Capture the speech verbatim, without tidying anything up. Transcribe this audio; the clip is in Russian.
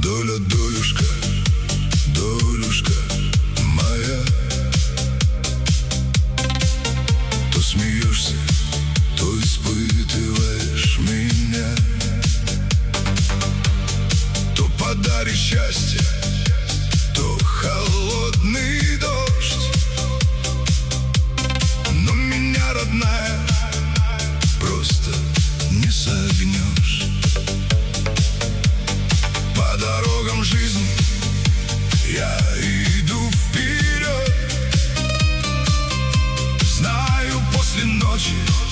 Доля, долюшка, долюшка моя. То смеешься, то испытываешь меня. То подаришь счастье, то холодный дождь. Но меня, родная, просто не согнешь. По дорогам жизни я иду вперед. Знаю, после ночи